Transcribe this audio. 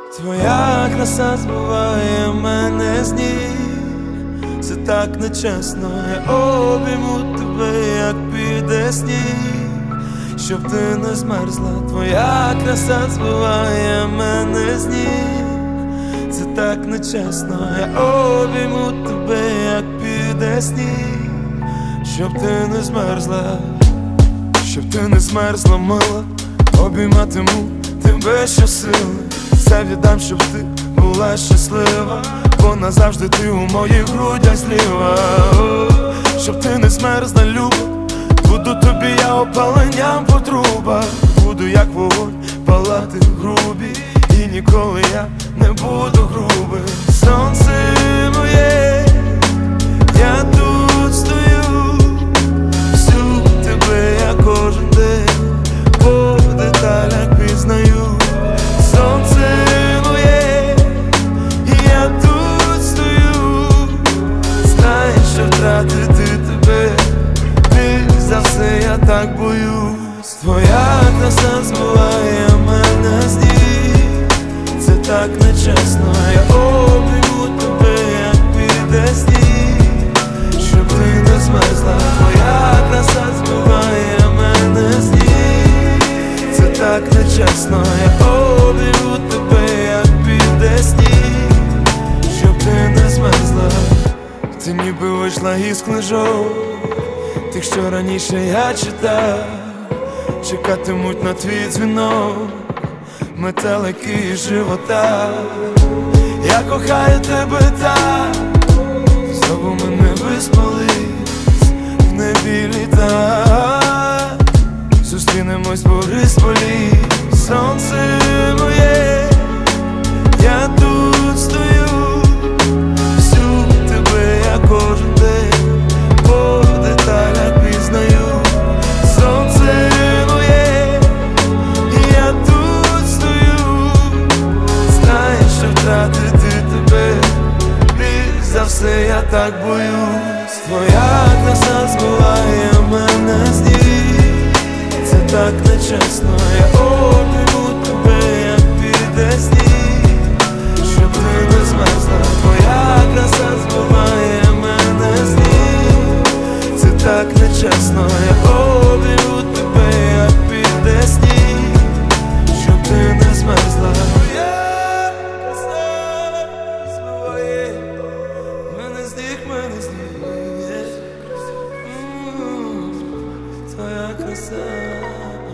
Твоя краса збиває мене з ніг. Це так нечесно, я обійму тебе, як піде сніг, щоб ти не змерзла. Твоя краса збиває мене з ніг. Це так нечесно, я обійму тебе, як піде сніг, щоб ти не змерзла. Щоб ти не змерзла, мила, обійматиму тебе щосили. Все віддам, щоб ти була щаслива, бо назавжди ти у моїх грудях зліва. Щоб ти не змерзла, люба, буду тобі я опаленням по трубах. Буду як вогонь палати грубі, і ніколи я не буду грубий. Сонце моє, я тут стою, всю тебе я кожен день по деталях пізнаю. Сонце моє, я тут стою, знаєш, що втратити тебе більш за все я так боюсь. Твоя краса збиває мене з ніг. Це так нечесно, я обійму тебе, як піде сніг, щоб ти не змерзла. Твоя краса збиває мене з ніг. Це так нечесно, я обійму тебе, як піде сніг, щоб ти не змерзла. Ти ніби вийшла із книжок, тих, що раніше я читав. Чекатимуть на твій дзвінок метелики із живота. Я кохаю тебе так, знову мене виспались в небі літа. Зустрінемось Борисполі. Сонце моє, я тут стою, всю тебе я кожен день по деталях пізнаю. Сонце моє, я тут стою, знаєш, що втратити тебе більш за все я так боюсь. Твоя краса збиває мене з ніг. Це так нечесно, я обійму тебе, як піде сніг, щоб ти не змерзла. Твоя краса збиває мене з ніг. Це так нечесно, я обійму тебе, як піде сніг, щоб ти не змерзла. Твоя краса збиває мене з ніг, мене з ніг. Твоя краса.